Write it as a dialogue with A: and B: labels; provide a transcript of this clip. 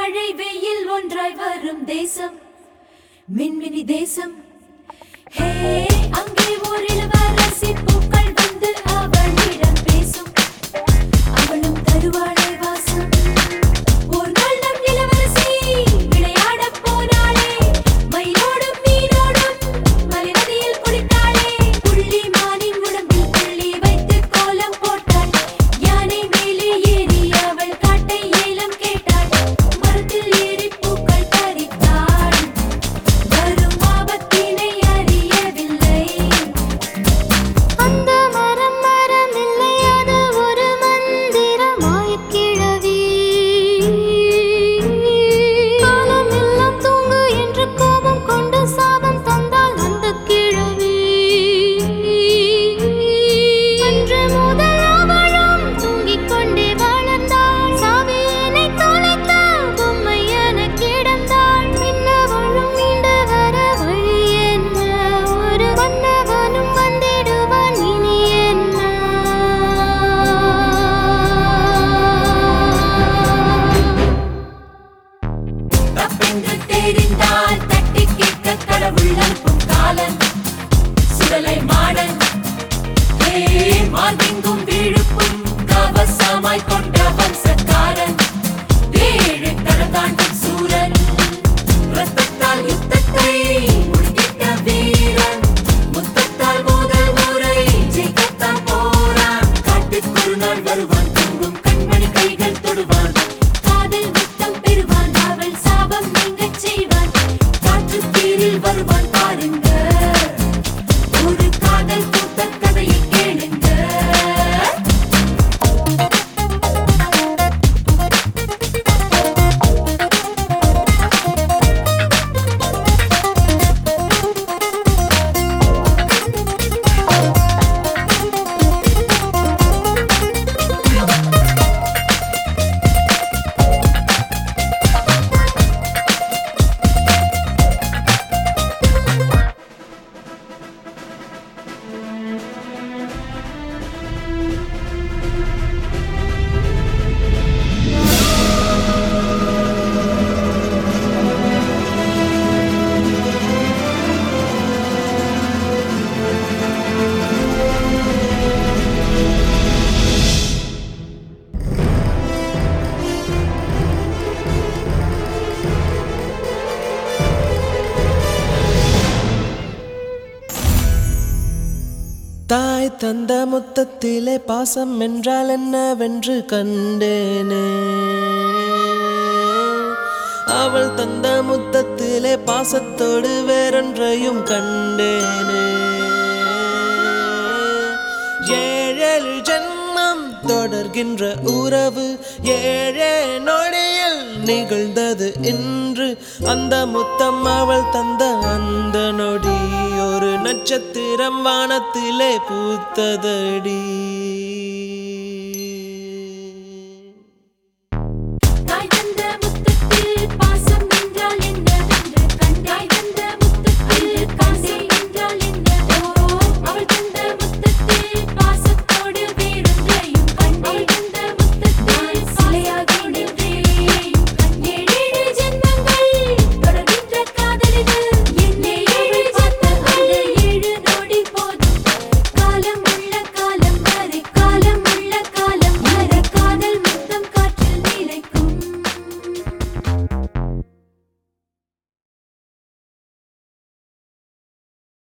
A: மழை வெயில் ஒன்றாய் வரும் தேசம் மின்மினி தேசம். ஹே அங்கே ஒரு இளவரசி பூக்கள் வந்து அவளிடம் பேசும். அவளும் தருவாளே வாசம். ஒரு நாள் நம் இளவரசி விளையாடப் போனாளே. மயிலோடும் மீனோடும் மலை நதியில் குளித்தாளே. புள்ளி மானின் உடம்பில் புள்ளி வைத்து கோலம் போட்டாள். யானை மேலே ஏறி அவள் காட்டை ஏலம் கேட்டாள். மரத்தில் ஏறி பூக்கள் பறித்தாள். வரும் ஆபத்தினை அறியவில்லை.
B: அந்த மரம் மரமில்லை, அது ஒரு மந்திர மாயக்கிழவி. காலம் எல்லாம் தூங்கு என்று கோபம் கொண்டு சாபம் தந்தாள் அந்த கிழவி. அன்று முதல் அவளும் தூங்கிக் கொண்டே வளர்ந்தாள். சாவியினை தொலைத்த பொம்மை என கிடந்தாள். பின்னவளும் மீண்டு வர வழி என்ன? ஒரு மன்னவனும் வந்திடுவான் இனி என்ன?
A: தப்பென்று தெரிந்தால் தட்டி கேட்க கடவுள் அனுப்பும் காலன் சுடலை மாடன். ஹே மார்பெங்கும் விழுப்பும் கவசமாய் கொண்ட வம்சக்காரன். ஏழு கடல் தாண்டும் சூரன். ரத்தத்தால் யுத்தத்தை முடித்திட்ட வீரன். முத்தத்தால் முதல் முறை ஜெயிக்கத்தான் போறான். காட்டுக்கு ஒரு நாள் வருவான். தூங்கும் கண்மணி கைகள் தொடுவான். காதல் முத்தம் பெறுவான். அவள் சாபம் நீங்கச் செய்வான். காற்று தீரில் வருவான் பாருங்க. ஒரு காதல் கூத்த கதையை கேளுங்க.
C: தாய் தந்த முத்தத்திலே பாசம் என்றால் என்னவென்று கண்டேனே. அவள் தந்த முத்தத்திலே பாசத்தோடு வேறொன்றையும் கண்டேனே. ஏழேழு ஜென்மம் தொடர்கின்ற உறவு ஏழே நொடியில் நிகழ்ந்தது இன்று. அந்த முத்தம் அவள் தந்த அந்த நொடி ஒரு நட்சத்திரம் வானத்திலே பூத்ததடி.